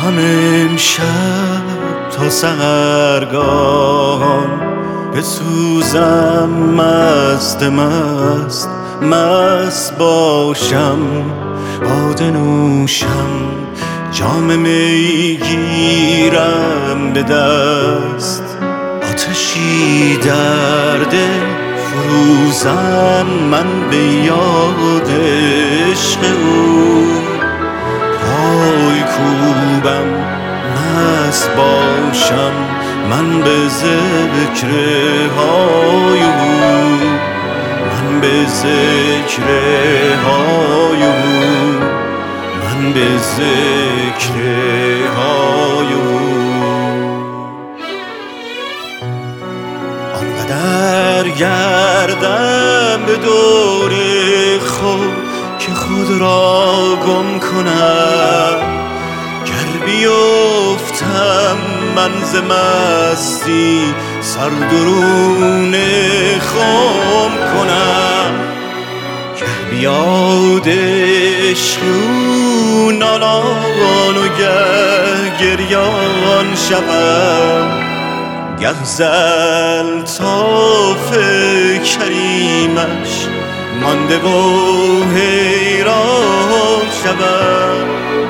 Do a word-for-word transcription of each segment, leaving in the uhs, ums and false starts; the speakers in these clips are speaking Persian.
هم امشب تا سحرگاهان بسوزم، مست مست مست باشم، باده نوشم، جام می گیرم به دست، آتشی در دل فروزم من به یاد عشق او، پای کوبم مست باشم من به ذکر های او، من به ذکر های او، من به ذکر های او. آنقدر گردم به دور خود که خود را گم کنم، گر بیفتم من ز مستی سر درون خم کنم، گه بیاد عشق او نالان و گه گریان شوم، گه ز الطاف کریمش مانده و حیران شوم.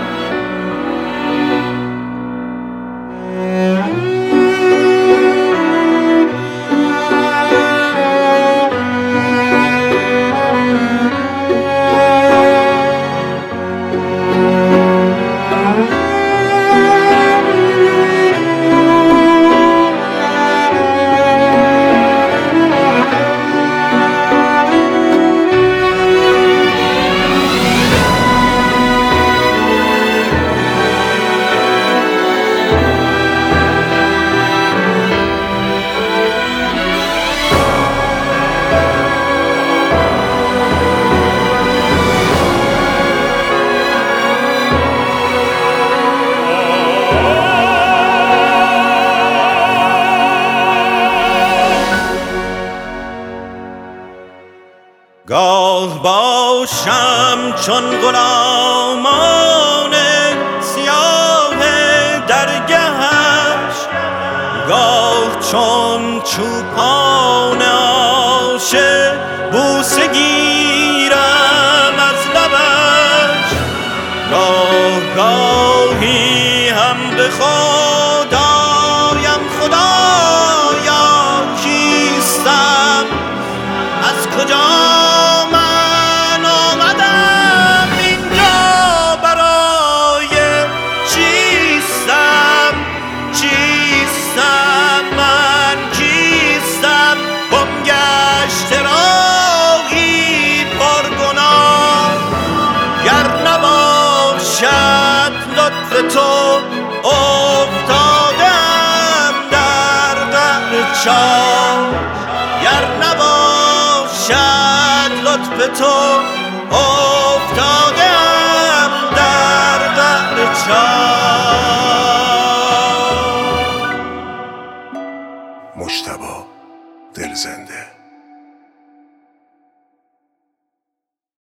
گاه باشم چون غلامان سیاه درگهش، گاه چون چوپان عاشق بوسه گیرم از لبش، گاه گاهی هم به خدایم خدایا کیستم، از کجا تو افتادم در قعر چاه، گر نباشد لطف تو افتادم در قعر چاه.